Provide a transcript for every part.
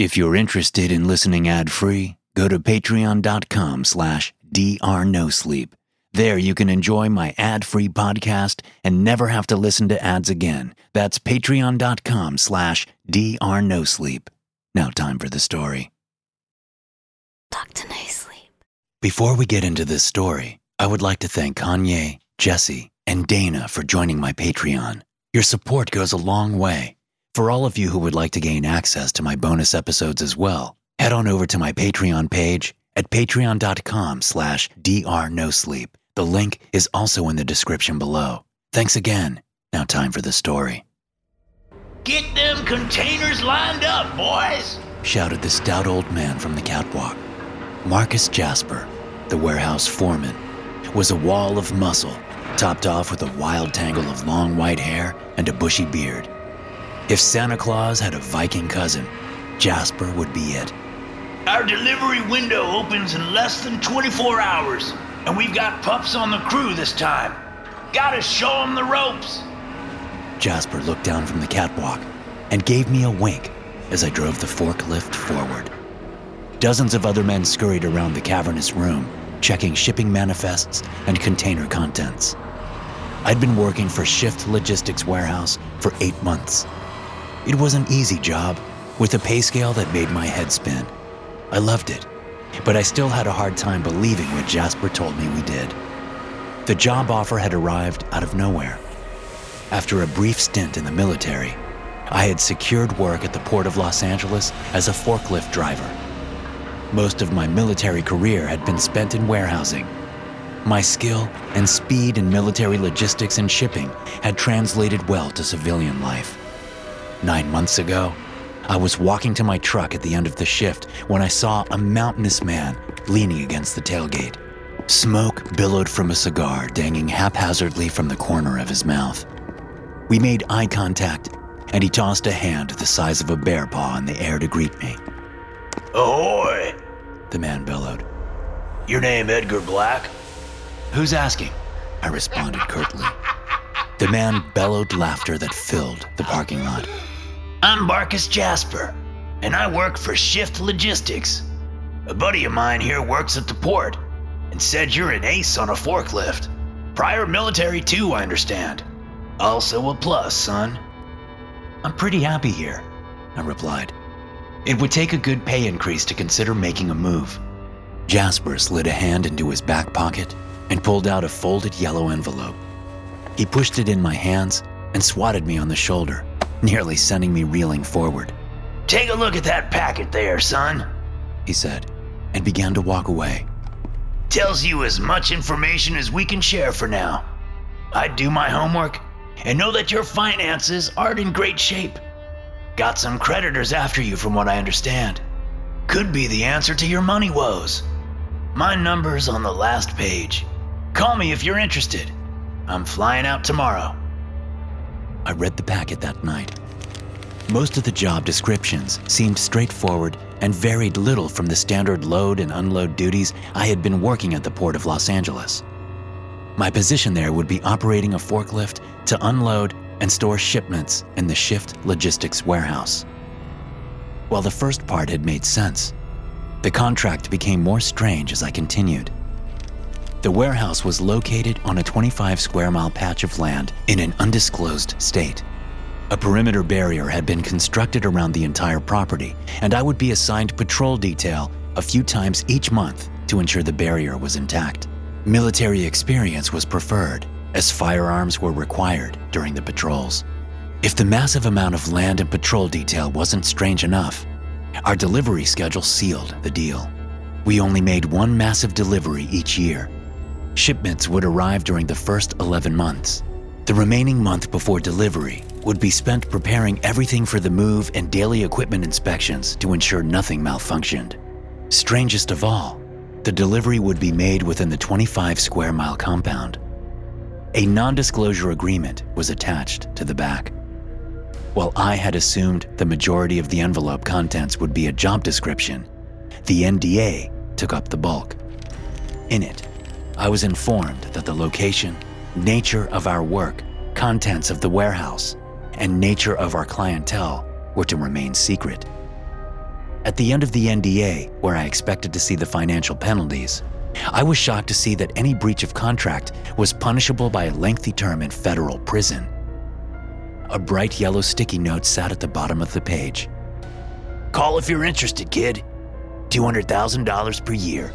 If you're interested in listening ad-free, go to patreon.com/drnosleep. There you can enjoy my ad-free podcast and never have to listen to ads again. That's patreon.com/drnosleep. Now time for the story. Dr. No Sleep. Before we get into this story, I would like to thank Kanye, Jesse, and Dana for joining my Patreon. Your support goes a long way. For all of you who would like to gain access to my bonus episodes as well, head on over to my Patreon page at patreon.com/drnosleep. The link is also in the description below. Thanks again. Now time for the story. Get them containers lined up, boys! Shouted the stout old man from the catwalk. Marcus Jasper, the warehouse foreman, was a wall of muscle, topped off with a wild tangle of long white hair and a bushy beard. If Santa Claus had a Viking cousin, Jasper would be it. Our delivery window opens in less than 24 hours, and we've got pups on the crew this time. Gotta show them the ropes. Jasper looked down from the catwalk and gave me a wink as I drove the forklift forward. Dozens of other men scurried around the cavernous room, checking shipping manifests and container contents. I'd been working for Shift Logistics Warehouse for 8 months. It was an easy job, with a pay scale that made my head spin. I loved it, but I still had a hard time believing what Jasper told me we did. The job offer had arrived out of nowhere. After a brief stint in the military, I had secured work at the Port of Los Angeles as a forklift driver. Most of my military career had been spent in warehousing. My skill and speed in military logistics and shipping had translated well to civilian life. 9 months ago, I was walking to my truck at the end of the shift when I saw a mountainous man leaning against the tailgate. Smoke billowed from a cigar dangling haphazardly from the corner of his mouth. We made eye contact, and he tossed a hand the size of a bear paw in the air to greet me. Ahoy! The man bellowed. Your name Edgar Black? Who's asking? I responded curtly. The man bellowed laughter that filled the parking lot. I'm Marcus Jasper, and I work for Shift Logistics. A buddy of mine here works at the port and said you're an ace on a forklift. Prior military too, I understand. Also a plus, son. I'm pretty happy here, I replied. It would take a good pay increase to consider making a move. Jasper slid a hand into his back pocket and pulled out a folded yellow envelope. He pushed it in my hands and swatted me on the shoulder, nearly sending me reeling forward. Take a look at that packet there, son, he said, and began to walk away. Tells you as much information as we can share for now. I'd do my homework and know that your finances aren't in great shape. Got some creditors after you from what I understand. Could be the answer to your money woes. My number's on the last page. Call me if you're interested. I'm flying out tomorrow. I read the packet that night. Most of the job descriptions seemed straightforward and varied little from the standard load and unload duties I had been working at the Port of Los Angeles. My position there would be operating a forklift to unload and store shipments in the Shift Logistics Warehouse. While the first part had made sense, the contract became more strange as I continued. The warehouse was located on a 25-square-mile patch of land in an undisclosed state. A perimeter barrier had been constructed around the entire property, and I would be assigned patrol detail a few times each month to ensure the barrier was intact. Military experience was preferred, as firearms were required during the patrols. If the massive amount of land and patrol detail wasn't strange enough, our delivery schedule sealed the deal. We only made one massive delivery each year. Shipments would arrive during the first 11 months. The remaining month before delivery would be spent preparing everything for the move and daily equipment inspections to ensure nothing malfunctioned. Strangest of all, the delivery would be made within the 25-square-mile compound. A non-disclosure agreement was attached to the back. While I had assumed the majority of the envelope contents would be a job description, the NDA took up the bulk. In it, I was informed that the location, nature of our work, contents of the warehouse, and nature of our clientele were to remain secret. At the end of the NDA, where I expected to see the financial penalties, I was shocked to see that any breach of contract was punishable by a lengthy term in federal prison. A bright yellow sticky note sat at the bottom of the page. Call if you're interested, kid. $200,000 per year.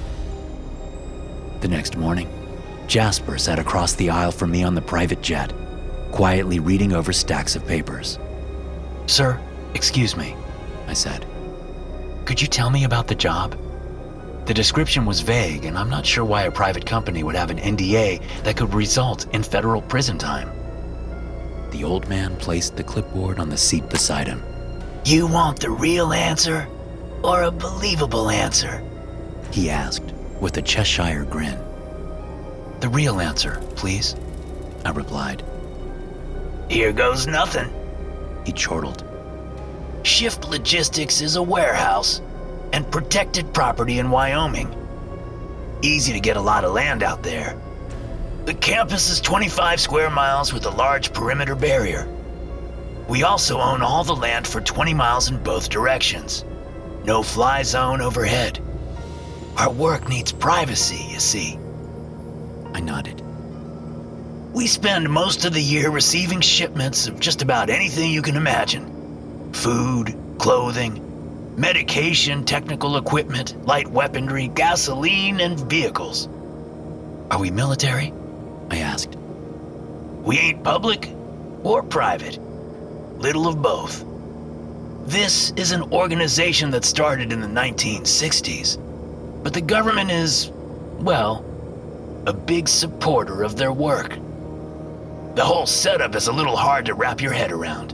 The next morning, Jasper sat across the aisle from me on the private jet, quietly reading over stacks of papers. "Sir, excuse me," I said. "Could you tell me about the job? The description was vague, and I'm not sure why a private company would have an NDA that could result in federal prison time." The old man placed the clipboard on the seat beside him. You want the real answer or a believable answer? He asked with a Cheshire grin. "The real answer, please," I replied. Here goes nothing. He chortled. Shift Logistics is a warehouse and protected property in Wyoming. Easy to get a lot of land out there. The campus is 25 square miles with a large perimeter barrier. We also own all the land for 20 miles in both directions. No fly zone overhead. Our work needs privacy, you see. I nodded. We spend most of the year receiving shipments of just about anything you can imagine. Food, clothing, medication, technical equipment, light weaponry, gasoline, and vehicles. Are we military? I asked. We ain't public or private. Little of both. This is an organization that started in the 1960s, but the government is, well, a big supporter of their work. The whole setup is a little hard to wrap your head around.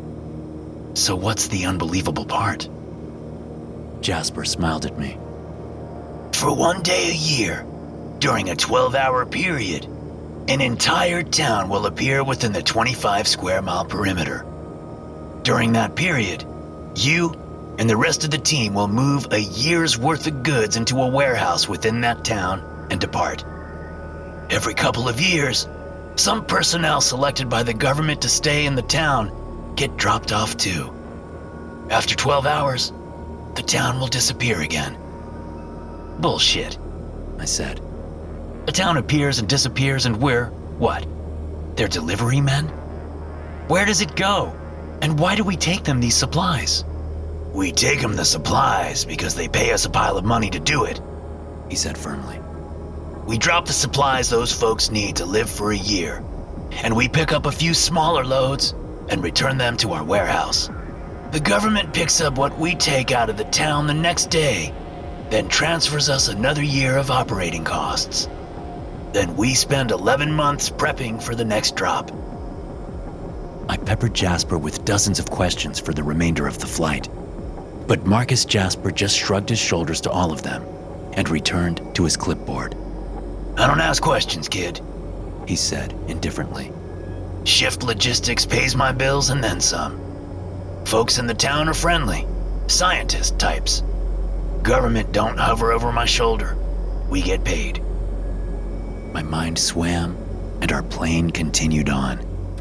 So what's the unbelievable part? Jasper smiled at me. For one day a year, during a 12-hour period, an entire town will appear within the 25 square mile perimeter. During that period, you and the rest of the team will move a year's worth of goods into a warehouse within that town and depart. Every couple of years, some personnel selected by the government to stay in the town get dropped off too. After 12 hours, the town will disappear again. Bullshit, I said. A town appears and disappears and we're, what? Their delivery men? Where does it go? And why do we take them these supplies? We take them the supplies because they pay us a pile of money to do it, he said firmly. We drop the supplies those folks need to live for a year, and we pick up a few smaller loads and return them to our warehouse. The government picks up what we take out of the town the next day, then transfers us another year of operating costs. Then we spend 11 months prepping for the next drop. I peppered Jasper with dozens of questions for the remainder of the flight, but Marcus Jasper just shrugged his shoulders to all of them and returned to his clipboard. I don't ask questions, kid, he said indifferently. Shift Logistics pays my bills and then some. Folks in the town are friendly, scientist types. Government don't hover over my shoulder. We get paid. My mind swam, and our plane continued on.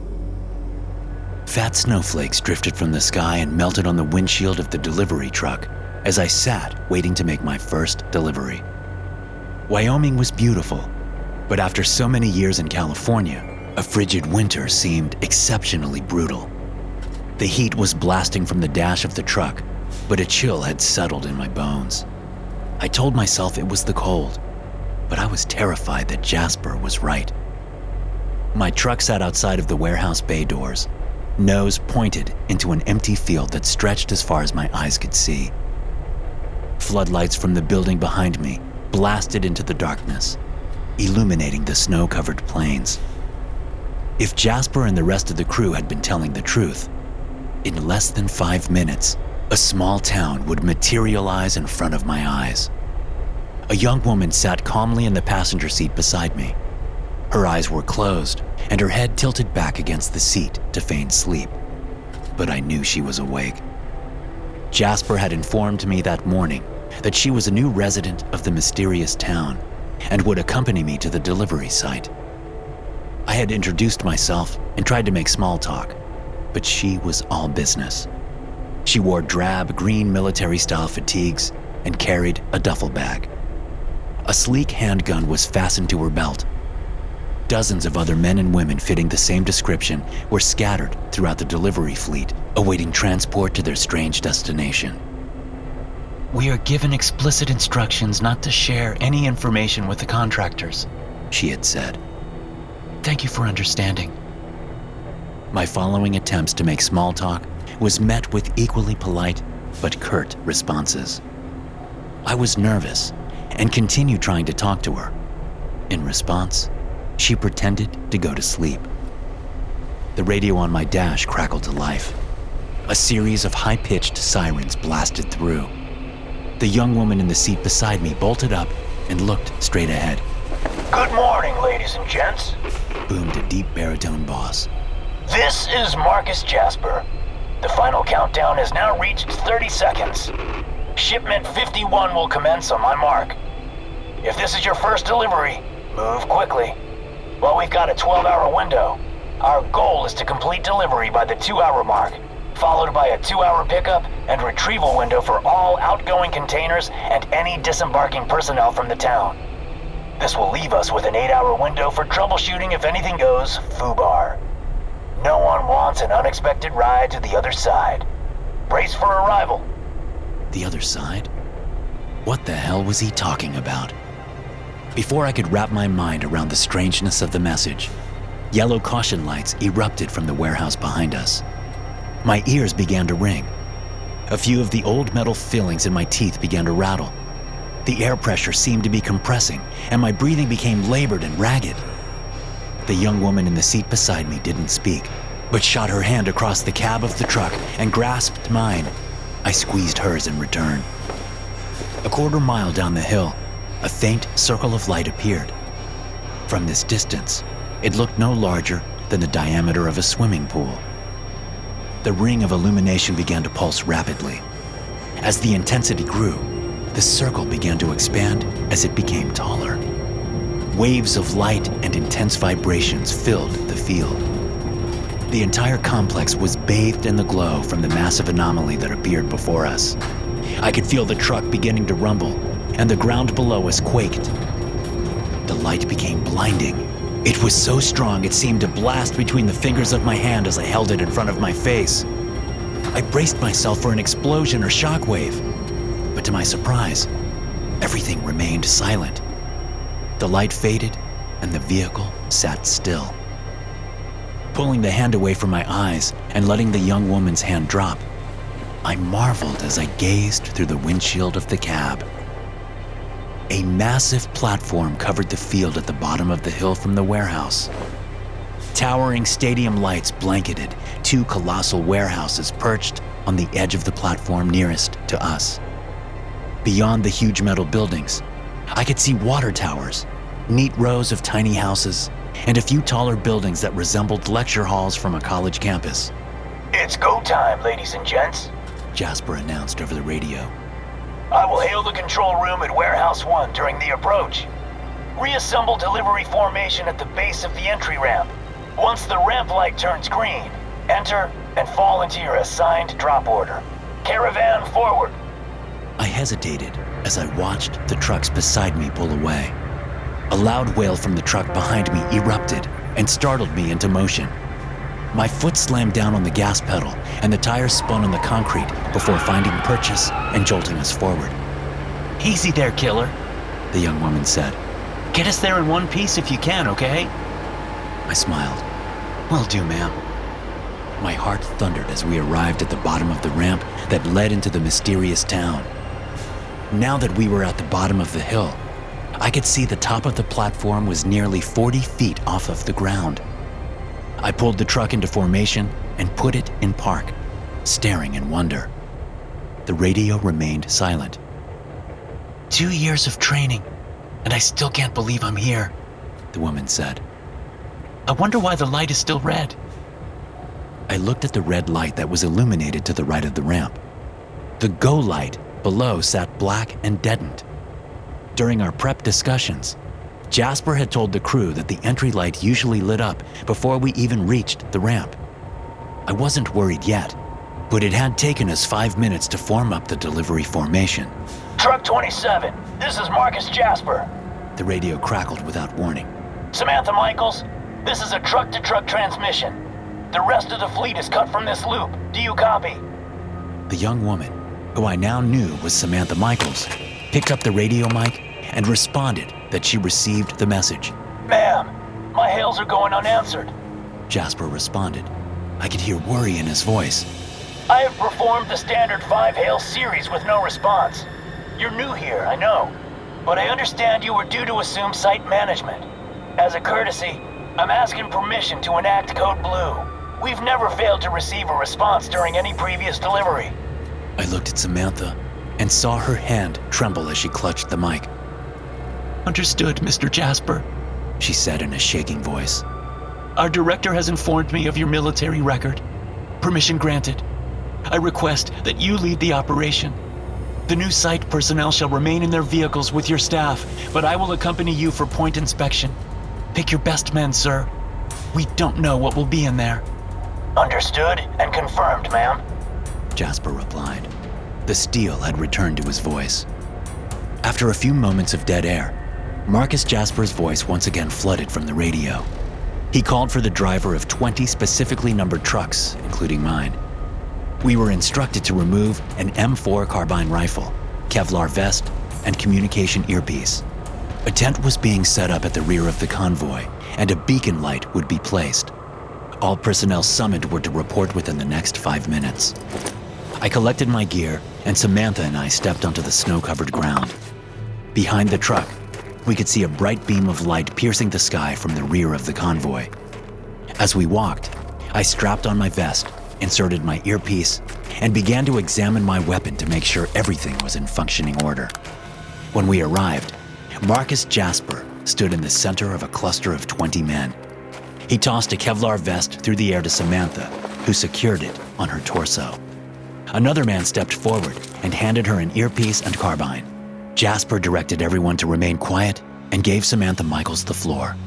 Fat snowflakes drifted from the sky and melted on the windshield of the delivery truck as I sat waiting to make my first delivery. Wyoming was beautiful, but after so many years in California, a frigid winter seemed exceptionally brutal. The heat was blasting from the dash of the truck, but a chill had settled in my bones. I told myself it was the cold, but I was terrified that Jasper was right. My truck sat outside of the warehouse bay doors, nose pointed into an empty field that stretched as far as my eyes could see. Floodlights from the building behind me blasted into the darkness, illuminating the snow-covered plains. If Jasper and the rest of the crew had been telling the truth, in less than 5 minutes, a small town would materialize in front of my eyes. A young woman sat calmly in the passenger seat beside me. Her eyes were closed, and her head tilted back against the seat to feign sleep. But I knew she was awake. Jasper had informed me that morning that she was a new resident of the mysterious town and would accompany me to the delivery site. I had introduced myself and tried to make small talk, but she was all business. She wore drab green military-style fatigues and carried a duffel bag. A sleek handgun was fastened to her belt. Dozens of other men and women fitting the same description were scattered throughout the delivery fleet, awaiting transport to their strange destination. "We are given explicit instructions not to share any information with the contractors," she had said. "Thank you for understanding." My following attempts to make small talk was met with equally polite but curt responses. I was nervous and continued trying to talk to her. In response, she pretended to go to sleep. The radio on my dash crackled to life. A series of high-pitched sirens blasted through. The young woman in the seat beside me bolted up and looked straight ahead. "Good morning, ladies and gents," boomed a deep baritone boss. "This is Marcus Jasper. The final countdown has now reached 30 seconds. Shipment 51 will commence on my mark. If this is your first delivery, move quickly. Well, we've got a 12-hour window. Our goal is to complete delivery by the 2-hour mark, followed by a 2-hour pickup and retrieval window for all outgoing containers and any disembarking personnel from the town. This will leave us with an 8-hour window for troubleshooting if anything goes FUBAR. No one wants an unexpected ride to the other side. Brace for arrival." The other side? What the hell was he talking about? Before I could wrap my mind around the strangeness of the message, yellow caution lights erupted from the warehouse behind us. My ears began to ring. A few of the old metal fillings in my teeth began to rattle. The air pressure seemed to be compressing, and my breathing became labored and ragged. The young woman in the seat beside me didn't speak, but shot her hand across the cab of the truck and grasped mine. I squeezed hers in return. A quarter mile down the hill, a faint circle of light appeared. From this distance, it looked no larger than the diameter of a swimming pool. The ring of illumination began to pulse rapidly. As the intensity grew, the circle began to expand as it became taller. Waves of light and intense vibrations filled the field. The entire complex was bathed in the glow from the massive anomaly that appeared before us. I could feel the truck beginning to rumble, and the ground below us quaked. The light became blinding. It was so strong it seemed to blast between the fingers of my hand as I held it in front of my face. I braced myself for an explosion or shockwave, but to my surprise, everything remained silent. The light faded, and the vehicle sat still. Pulling the hand away from my eyes and letting the young woman's hand drop, I marveled as I gazed through the windshield of the cab. A massive platform covered the field at the bottom of the hill from the warehouse. Towering stadium lights blanketed 2 colossal warehouses perched on the edge of the platform nearest to us. Beyond the huge metal buildings, I could see water towers, neat rows of tiny houses, and a few taller buildings that resembled lecture halls from a college campus. "It's go time, ladies and gents," Jasper announced over the radio. "I will hail the control room at Warehouse 1 during the approach. Reassemble delivery formation at the base of the entry ramp. Once the ramp light turns green, enter and fall into your assigned drop order. Caravan forward." I hesitated as I watched the trucks beside me pull away. A loud wail from the truck behind me erupted and startled me into motion. My foot slammed down on the gas pedal and the tires spun on the concrete before finding purchase and jolting us forward. "Easy there, killer," the young woman said. "Get us there in one piece if you can, okay?" I smiled. "Will do, ma'am." My heart thundered as we arrived at the bottom of the ramp that led into the mysterious town. Now that we were at the bottom of the hill, I could see the top of the platform was nearly 40 feet off of the ground. I pulled the truck into formation and put it in park, staring in wonder. The radio remained silent. 2 years of training, and I still can't believe I'm here, the woman said. I wonder why the light is still red. I looked at the red light that was illuminated to the right of the ramp. The go light below sat black and deadened. During our prep discussions, Jasper had told the crew that the entry light usually lit up before we even reached the ramp. I wasn't worried yet, but it had taken us 5 minutes to form up the delivery formation. Truck 27, this is Marcus Jasper. The radio crackled without warning. Samantha Michaels, this is a truck-to-truck transmission. The rest of the fleet is cut from this loop. Do you copy? The young woman, who I now knew was Samantha Michaels, picked up the radio mic and responded that she received the message. Ma'am, my hails are going unanswered. Jasper responded. I could hear worry in his voice. I have performed the standard 5 hail series with no response. You're new here, I know, but I understand you were due to assume site management. As a courtesy, I'm asking permission to enact Code Blue. We've never failed to receive a response during any previous delivery. I looked at Samantha and saw her hand tremble as she clutched the mic. Understood, Mr. Jasper, she said in a shaking voice. Our director has informed me of your military record. Permission granted. I request that you lead the operation. The new site personnel shall remain in their vehicles with your staff, but I will accompany you for point inspection. Pick your best men, sir. We don't know what will be in there. Understood and confirmed, ma'am. Jasper replied. The steel had returned to his voice. After a few moments of dead air, Marcus Jasper's voice once again flooded from the radio. He called for the driver of 20 specifically numbered trucks, including mine. We were instructed to remove an M4 carbine rifle, Kevlar vest, and communication earpiece. A tent was being set up at the rear of the convoy, and a beacon light would be placed. All personnel summoned were to report within the next 5 minutes. I collected my gear, and Samantha and I stepped onto the snow-covered ground. Behind the truck, we could see a bright beam of light piercing the sky from the rear of the convoy. As we walked, I strapped on my vest, inserted my earpiece, and began to examine my weapon to make sure everything was in functioning order. When we arrived, Marcus Jasper stood in the center of a cluster of 20 men. He tossed a Kevlar vest through the air to Samantha, who secured it on her torso. Another man stepped forward and handed her an earpiece and carbine. Jasper directed everyone to remain quiet and gave Samantha Michaels the floor.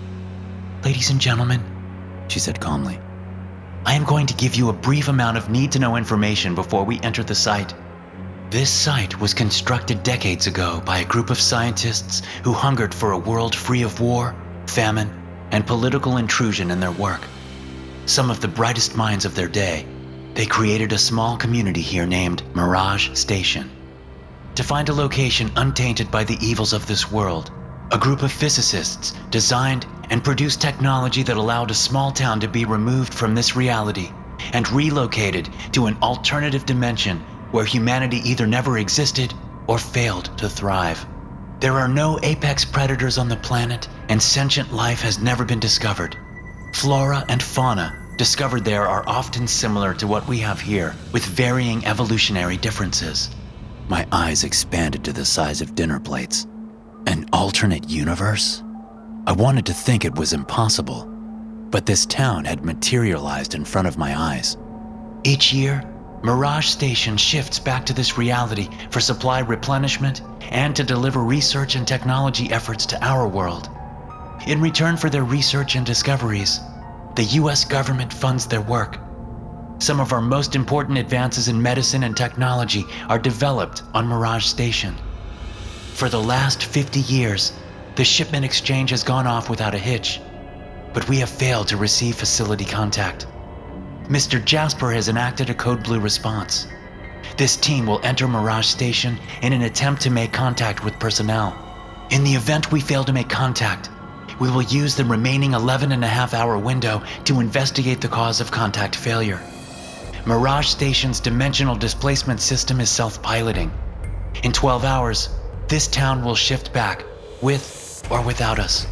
Ladies and gentlemen, she said calmly, I am going to give you a brief amount of need-to-know information before we enter the site. This site was constructed decades ago by a group of scientists who hungered for a world free of war, famine, and political intrusion in their work. Some of the brightest minds of their day, they created a small community here named Mirage Station. To find a location untainted by the evils of this world, a group of physicists designed and produced technology that allowed a small town to be removed from this reality and relocated to an alternative dimension where humanity either never existed or failed to thrive. There are no apex predators on the planet, and sentient life has never been discovered. Flora and fauna discovered there are often similar to what we have here, with varying evolutionary differences. My eyes expanded to the size of dinner plates. An alternate universe? I wanted to think it was impossible, but this town had materialized in front of my eyes. Each year, Mirage Station shifts back to this reality for supply replenishment and to deliver research and technology efforts to our world. In return for their research and discoveries, the US government funds their work. Some of our most important advances in medicine and technology are developed on Mirage Station. For the last 50 years, the shipment exchange has gone off without a hitch, but we have failed to receive facility contact. Mr. Jasper has enacted a Code Blue response. This team will enter Mirage Station in an attempt to make contact with personnel. In the event we fail to make contact, we will use the remaining 11.5-hour window to investigate the cause of contact failure. Mirage Station's dimensional displacement system is self-piloting. In 12 hours, this town will shift back, with or without us.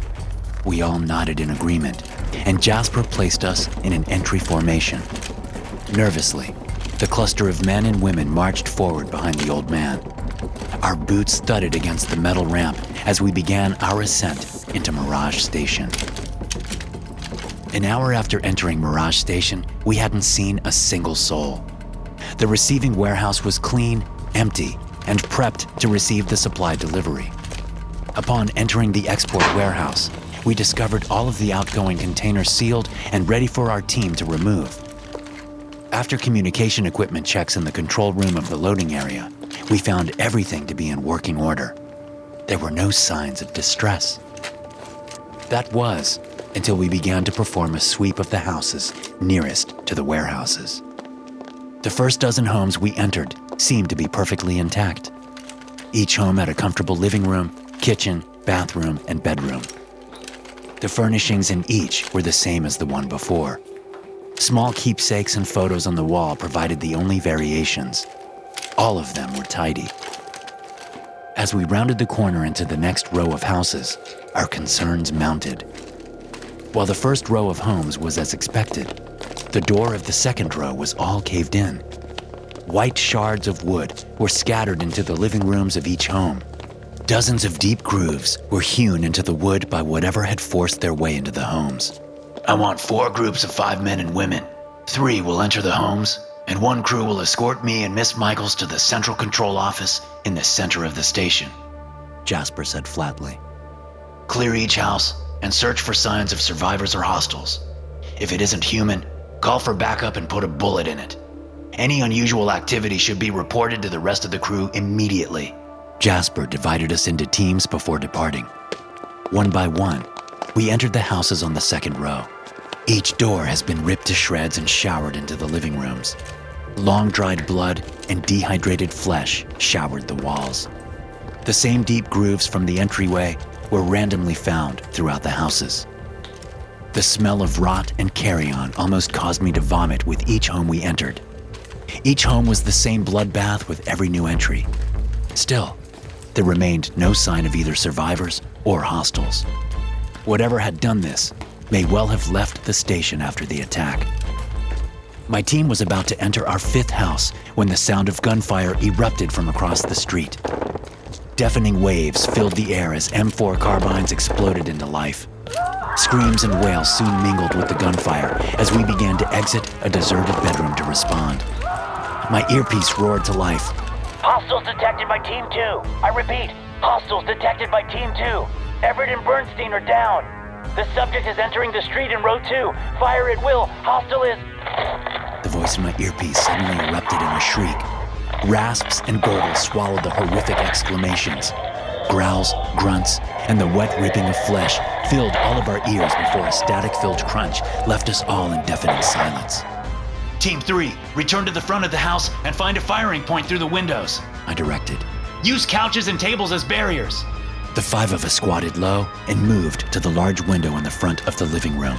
We all nodded in agreement, and Jasper placed us in an entry formation. Nervously, the cluster of men and women marched forward behind the old man. Our boots thudded against the metal ramp as we began our ascent into Mirage Station. An hour after entering Mirage Station, we hadn't seen a single soul. The receiving warehouse was clean, empty, and prepped to receive the supply delivery. Upon entering the export warehouse, we discovered all of the outgoing containers sealed and ready for our team to remove. After communication equipment checks in the control room of the loading area, we found everything to be in working order. There were no signs of distress. That was until we began to perform a sweep of the houses nearest to the warehouses. The first dozen homes we entered seemed to be perfectly intact. Each home had a comfortable living room, kitchen, bathroom, and bedroom. The furnishings in each were the same as the one before. Small keepsakes and photos on the wall provided the only variations. All of them were tidy. As we rounded the corner into the next row of houses, our concerns mounted. While the first row of homes was as expected, the door of the second row was all caved in. White shards of wood were scattered into the living rooms of each home. Dozens of deep grooves were hewn into the wood by whatever had forced their way into the homes. I want 4 groups of 5 men and women. 3 will enter the homes, and 1 crew will escort me and Miss Michaels to the central control office in the center of the station, Jasper said flatly. Clear each house and search for signs of survivors or hostiles. If it isn't human, call for backup and put a bullet in it. Any unusual activity should be reported to the rest of the crew immediately. Jasper divided us into teams before departing. One by one, we entered the houses on the second row. Each door has been ripped to shreds and showered into the living rooms. Long-dried blood and dehydrated flesh showered the walls. The same deep grooves from the entryway were randomly found throughout the houses. The smell of rot and carrion almost caused me to vomit with each home we entered. Each home was the same bloodbath with every new entry. Still, there remained no sign of either survivors or hostiles. Whatever had done this may well have left the station after the attack. My team was about to enter our 5th house when the sound of gunfire erupted from across the street. Deafening waves filled the air as M4 carbines exploded into life. Screams and wails soon mingled with the gunfire as we began to exit a deserted bedroom to respond. My earpiece roared to life. Hostiles detected by Team 2. I repeat, hostiles detected by Team 2. Everett and Bernstein are down. The subject is entering the street in row 2. Fire at will. Hostile is... The voice in my earpiece suddenly erupted in a shriek. Rasps and gurgles swallowed the horrific exclamations. Growls, grunts, and the wet ripping of flesh filled all of our ears before a static-filled crunch left us all in deafening silence. Team 3, return to the front of the house and find a firing point through the windows, I directed. Use couches and tables as barriers. The 5 of us squatted low and moved to the large window in the front of the living room.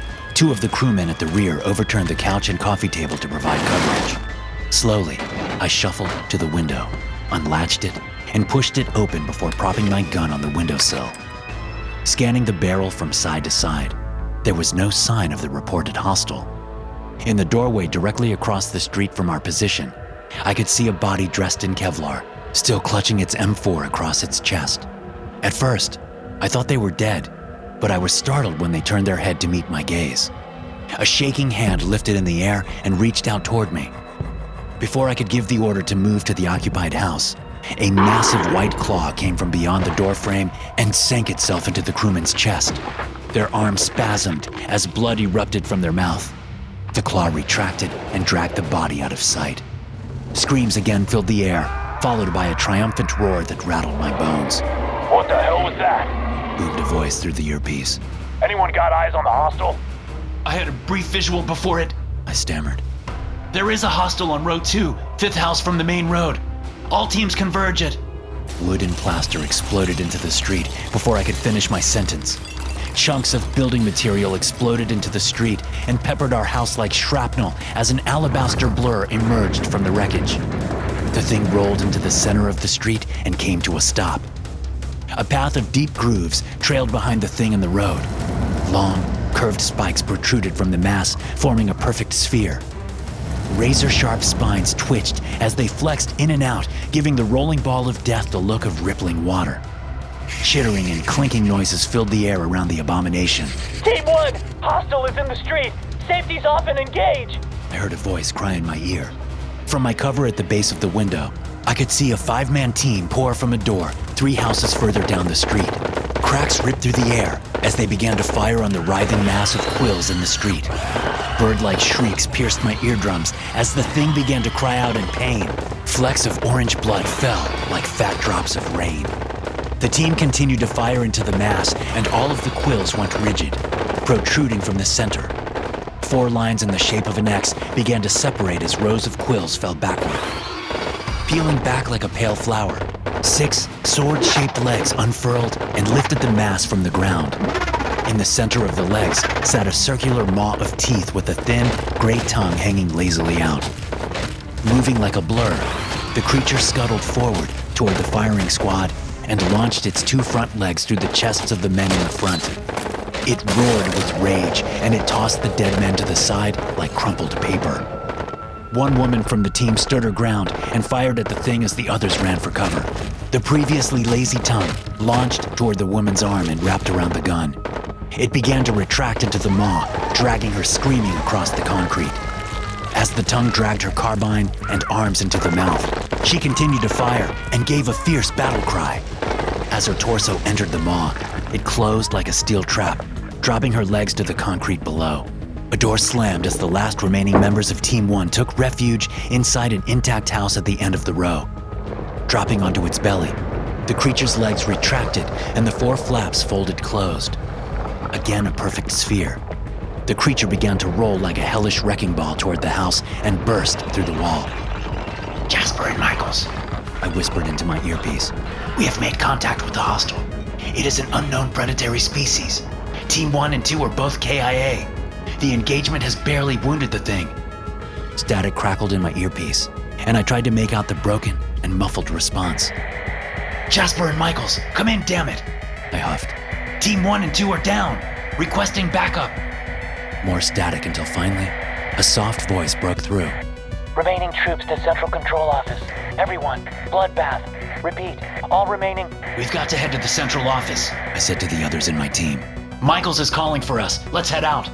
2 of the crewmen at the rear overturned the couch and coffee table to provide coverage. Slowly, I shuffled to the window, unlatched it, and pushed it open before propping my gun on the windowsill. Scanning the barrel from side to side, there was no sign of the reported hostile. In the doorway directly across the street from our position, I could see a body dressed in Kevlar, still clutching its M4 across its chest. At first, I thought they were dead, but I was startled when they turned their head to meet my gaze. A shaking hand lifted in the air and reached out toward me. Before I could give the order to move to the occupied house, a massive white claw came from beyond the doorframe and sank itself into the crewman's chest. Their arms spasmed as blood erupted from their mouth. The claw retracted and dragged the body out of sight. Screams again filled the air, followed by a triumphant roar that rattled my bones. What the hell was that? Boomed a voice through the earpiece. Anyone got eyes on the hostile? I had a brief visual before it. I stammered. There is a hostile on row 2, 5th house from the main road. All teams converge it. Wood and plaster exploded into the street before I could finish my sentence. Chunks of building material exploded into the street and peppered our house like shrapnel as an alabaster blur emerged from the wreckage. The thing rolled into the center of the street and came to a stop. A path of deep grooves trailed behind the thing in the road. Long, curved spikes protruded from the mass, forming a perfect sphere. Razor-sharp spines twitched as they flexed in and out, giving the rolling ball of death the look of rippling water. Chittering and clinking noises filled the air around the abomination. Team 1! Hostile is in the street! Safety's off and engage! I heard a voice cry in my ear. From my cover at the base of the window, I could see a 5-man team pour from a door 3 houses further down the street. Cracks ripped through the air as they began to fire on the writhing mass of quills in the street. Bird-like shrieks pierced my eardrums as the thing began to cry out in pain. Flecks of orange blood fell like fat drops of rain. The team continued to fire into the mass, and all of the quills went rigid, protruding from the center. 4 lines in the shape of an X began to separate as rows of quills fell backward. Peeling back like a pale flower, 6 sword-shaped legs unfurled and lifted the mass from the ground. In the center of the legs sat a circular maw of teeth with a thin, gray tongue hanging lazily out. Moving like a blur, the creature scuttled forward toward the firing squad and launched its 2 front legs through the chests of the men in the front. It roared with rage, and it tossed the dead men to the side like crumpled paper. One woman from the team stood her ground and fired at the thing as the others ran for cover. The previously lazy tongue launched toward the woman's arm and wrapped around the gun. It began to retract into the maw, dragging her screaming across the concrete. As the tongue dragged her carbine and arms into the mouth, she continued to fire and gave a fierce battle cry. As her torso entered the maw, it closed like a steel trap, dropping her legs to the concrete below. A door slammed as the last remaining members of Team 1 took refuge inside an intact house at the end of the row. Dropping onto its belly, the creature's legs retracted and the 4 flaps folded closed. Again a perfect sphere. The creature began to roll like a hellish wrecking ball toward the house and burst through the wall. Jasper and Michaels, I whispered into my earpiece. we have made contact with the hostile. It is an unknown predatory species. Team 1 and 2 are both KIA. The engagement has barely wounded the thing. Static crackled in my earpiece, and I tried to make out the broken and muffled response. Jasper and Michaels, come in, damn it. I huffed. Team 1 and 2 are down. Requesting backup. More static until finally, a soft voice broke through. Remaining troops to Central Control Office. Everyone, bloodbath. Repeat, all remaining. We've got to head to the central office. I said to the others in my team. Michaels is calling for us. Let's head out.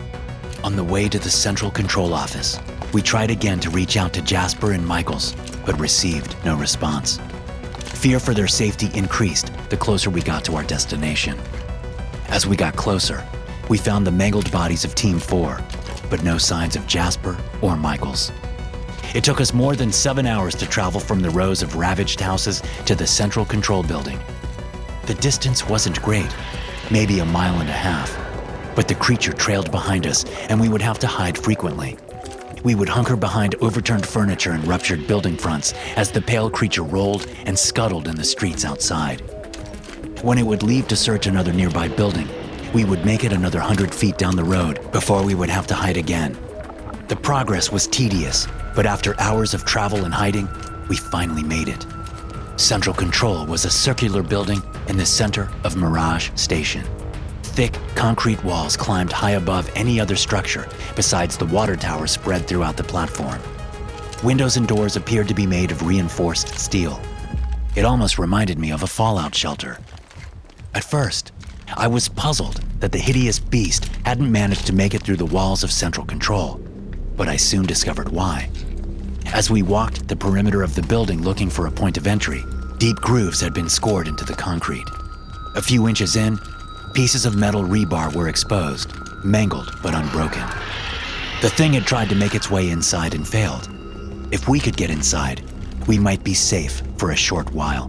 On the way to the Central Control Office, we tried again to reach out to Jasper and Michaels, but received no response. Fear for their safety increased the closer we got to our destination. As we got closer, we found the mangled bodies of Team 4, but no signs of Jasper or Michaels. It took us more than 7 hours to travel from the rows of ravaged houses to the Central Control Building. The distance wasn't great, maybe a mile and a half, but the creature trailed behind us and we would have to hide frequently. We would hunker behind overturned furniture and ruptured building fronts as the pale creature rolled and scuttled in the streets outside. When it would leave to search another nearby building, we would make it another 100 feet down the road before we would have to hide again. The progress was tedious, but after hours of travel and hiding, we finally made it. Central Control was a circular building in the center of Mirage Station. Thick concrete walls climbed high above any other structure besides the water tower spread throughout the platform. Windows and doors appeared to be made of reinforced steel. It almost reminded me of a fallout shelter. At first, I was puzzled that the hideous beast hadn't managed to make it through the walls of Central Control, but I soon discovered why. As we walked the perimeter of the building looking for a point of entry, deep grooves had been scored into the concrete. A few inches in, pieces of metal rebar were exposed, mangled but unbroken. The thing had tried to make its way inside and failed. If we could get inside, we might be safe for a short while.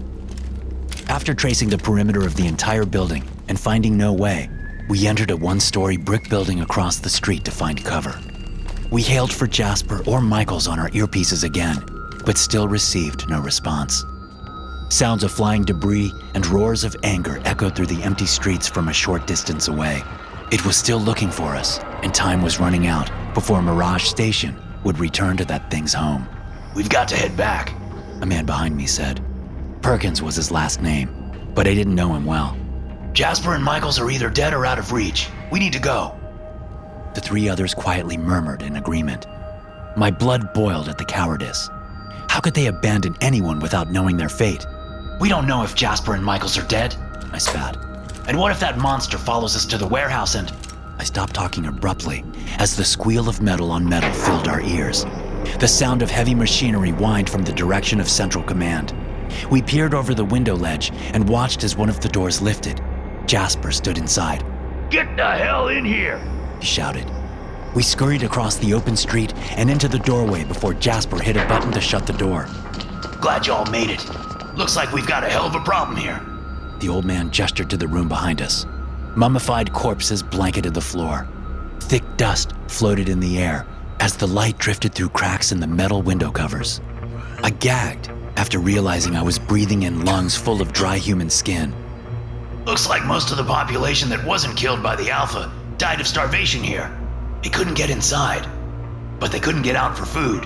After tracing the perimeter of the entire building and finding no way, we entered a 1-story brick building across the street to find cover. We hailed for Jasper or Michaels on our earpieces again, but still received no response. Sounds of flying debris and roars of anger echoed through the empty streets from a short distance away. It was still looking for us, and time was running out before Mirage Station would return to that thing's home. We've got to head back, a man behind me said. Perkins was his last name, but I didn't know him well. Jasper and Michaels are either dead or out of reach. We need to go. The 3 others quietly murmured in agreement. My blood boiled at the cowardice. How could they abandon anyone without knowing their fate? We don't know if Jasper and Michaels are dead, I spat. And what if that monster follows us to the warehouse and... I stopped talking abruptly as the squeal of metal on metal filled our ears. The sound of heavy machinery whined from the direction of Central Command. We peered over the window ledge and watched as one of the doors lifted. The Jasper stood inside. Get the hell in here! He shouted. We scurried across the open street and into the doorway before Jasper hit a button to shut the door. Glad y'all made it. Looks like we've got a hell of a problem here. The old man gestured to the room behind us. Mummified corpses blanketed the floor. Thick dust floated in the air as the light drifted through cracks in the metal window covers. I gagged after realizing I was breathing in lungs full of dry human skin. Looks like most of the population that wasn't killed by the Alpha died of starvation here. They couldn't get inside, but they couldn't get out for food.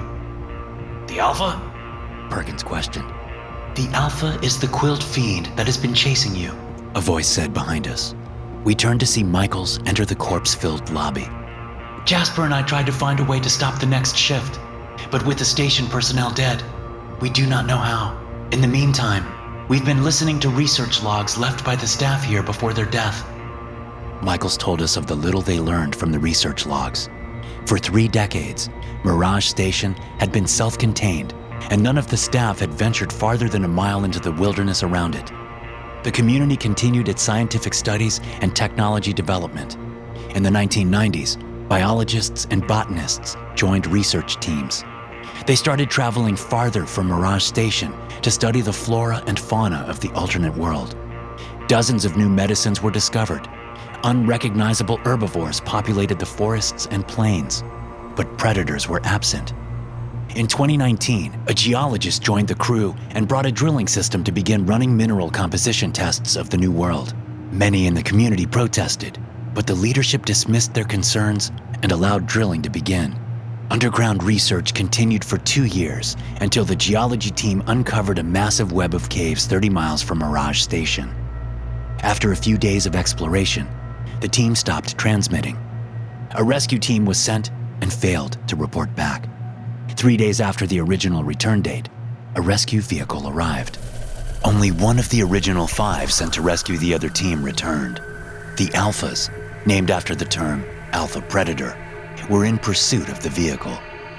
The Alpha? Perkins questioned. The Alpha is the Quilled Fiend that has been chasing you, a voice said behind us. We turned to see Michaels enter the corpse-filled lobby. Jasper and I tried to find a way to stop the next shift, but with the station personnel dead, we do not know how. In the meantime, we've been listening to research logs left by the staff here before their death. Michaels told us of the little they learned from the research logs. For 3 decades, Mirage Station had been self-contained, and none of the staff had ventured farther than a mile into the wilderness around it. The community continued its scientific studies and technology development. In the 1990s, biologists and botanists joined research teams. They started traveling farther from Mirage Station to study the flora and fauna of the alternate world. Dozens of new medicines were discovered. Unrecognizable herbivores populated the forests and plains, but predators were absent. In 2019, a geologist joined the crew and brought a drilling system to begin running mineral composition tests of the new world. Many in the community protested, but the leadership dismissed their concerns and allowed drilling to begin. Underground research continued for 2 years until the geology team uncovered a massive web of caves 30 miles from Mirage Station. After a few days of exploration, the team stopped transmitting. A rescue team was sent and failed to report back. 3 days after the original return date, a rescue vehicle arrived. Only one of the original 5 sent to rescue the other team returned. The Alphas, named after the term Alpha Predator, were in pursuit of the vehicle.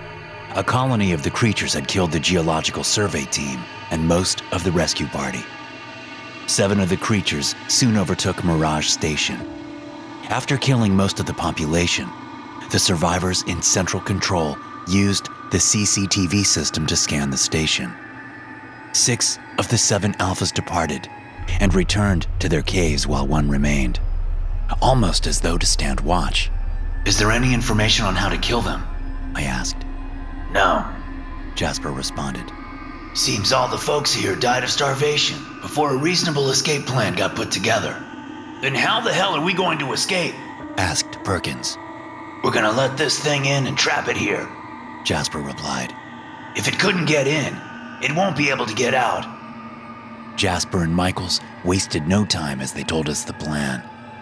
A colony of the creatures had killed the geological survey team and most of the rescue party. 7 of the creatures soon overtook Mirage Station. After killing most of the population, the survivors in Central Control used the CCTV system to scan the station. 6 of the 7 Alphas departed and returned to their caves while 1 remained, almost as though to stand watch. Is there any information on how to kill them? I asked. No, Jasper responded. seems all the folks here died of starvation before a reasonable escape plan got put together. Then how the hell are we going to escape? Asked Perkins. We're gonna let this thing in and trap it here. Jasper replied. If it couldn't get in, it won't be able to get out. Jasper and Michaels wasted no time as they told us the plan.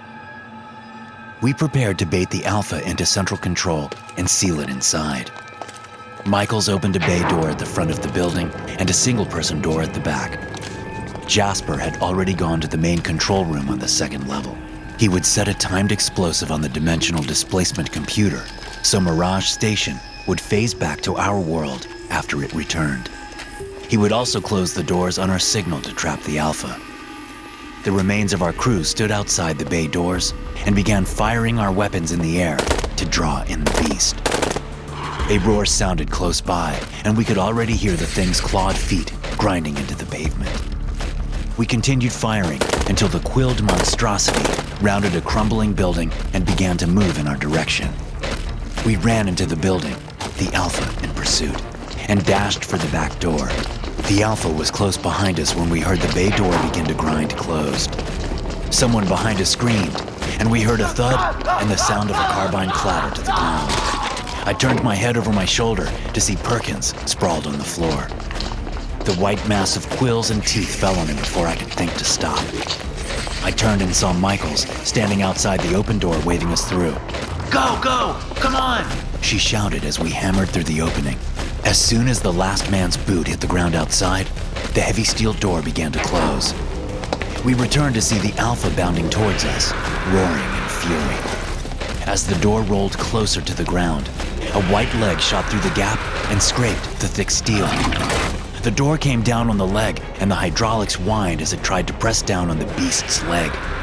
We prepared to bait the Alpha into Central Control and seal it inside. Michaels opened a bay door at the front of the building and a single-person door at the back. Jasper had already gone to the main control room on the 2nd level. He would set a timed explosive on the dimensional displacement computer, so Mirage Station would phase back to our world after it returned. He would also close the doors on our signal to trap the Alpha. The remains of our crew stood outside the bay doors and began firing our weapons in the air to draw in the beast. A roar sounded close by, and we could already hear the thing's clawed feet grinding into the pavement. We continued firing until the quilled monstrosity rounded a crumbling building and began to move in our direction. We ran into the building, the Alpha in pursuit, and dashed for the back door. The Alpha was close behind us when we heard the bay door begin to grind closed. Someone behind us screamed, and we heard a thud and the sound of a carbine clatter to the ground. I turned my head over my shoulder to see Perkins sprawled on the floor. The white mass of quills and teeth fell on him before I could think to stop. I turned and saw Michaels standing outside the open door waving us through. Go, go, come on! She shouted as we hammered through the opening. As soon as the last man's boot hit the ground outside, the heavy steel door began to close. We returned to see the Alpha bounding towards us, roaring in fury. As the door rolled closer to the ground, a white leg shot through the gap and scraped the thick steel. The door came down on the leg, and the hydraulics whined as it tried to press down on the beast's leg.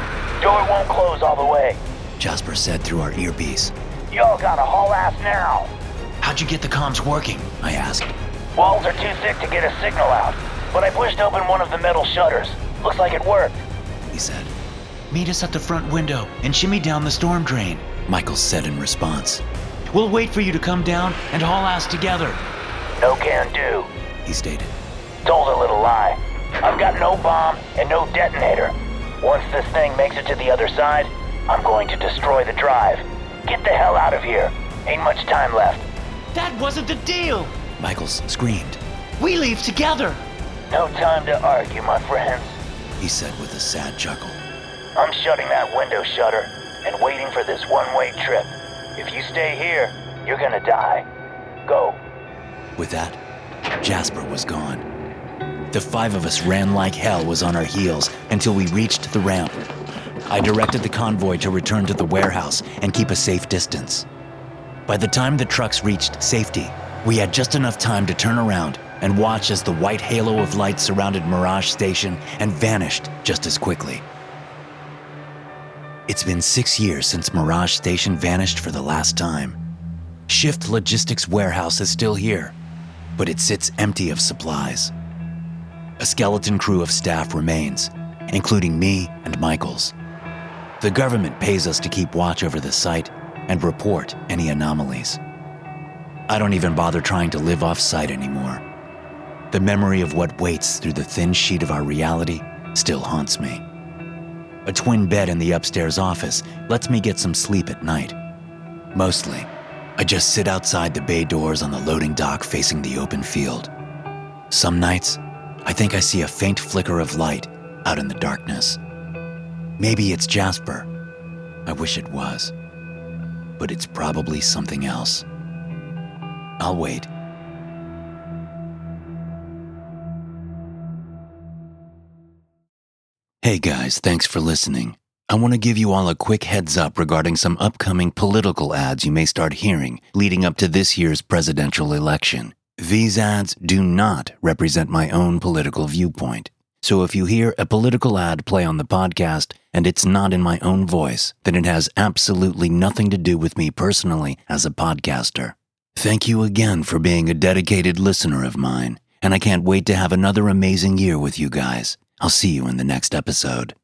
Door won't close all the way. Jasper said through our earpiece. Y'all gotta haul ass now. How'd you get the comms working? I asked. Walls are too thick to get a signal out, but I pushed open one of the metal shutters. Looks like it worked. He said. Meet us at the front window and shimmy down the storm drain. Michael said in response. We'll wait for you to come down and haul ass together. No can do. He stated. Told a little lie. I've got no bomb and no detonator. Once this thing makes it to the other side, I'm going to destroy the drive. Get the hell out of here. Ain't much time left. That wasn't the deal! Michaels screamed. We leave together! No time to argue, my friends. He said with a sad chuckle. I'm shutting that window shutter and waiting for this one-way trip. If you stay here, you're gonna die. Go. With that, Jasper was gone. The five of us ran like hell was on our heels until we reached the ramp. I directed the convoy to return to the warehouse and keep a safe distance. By the time the trucks reached safety, we had just enough time to turn around and watch as the white halo of light surrounded Mirage Station and vanished just as quickly. It's been 6 years since Mirage Station vanished for the last time. Shift Logistics Warehouse is still here, but it sits empty of supplies. A skeleton crew of staff remains, including me and Michaels. The government pays us to keep watch over the site and report any anomalies. I don't even bother trying to live off-site anymore. The memory of what waits through the thin sheet of our reality still haunts me. A twin bed in the upstairs office lets me get some sleep at night. Mostly, I just sit outside the bay doors on the loading dock facing the open field. Some nights, I think I see a faint flicker of light out in the darkness. Maybe it's Jasper. I wish it was. But it's probably something else. I'll wait. Hey guys, thanks for listening. I want to give you all a quick heads up regarding some upcoming political ads you may start hearing leading up to this year's presidential election. These ads do not represent my own political viewpoint. So if you hear a political ad play on the podcast and it's not in my own voice, then it has absolutely nothing to do with me personally as a podcaster. Thank you again for being a dedicated listener of mine, and I can't wait to have another amazing year with you guys. I'll see you in the next episode.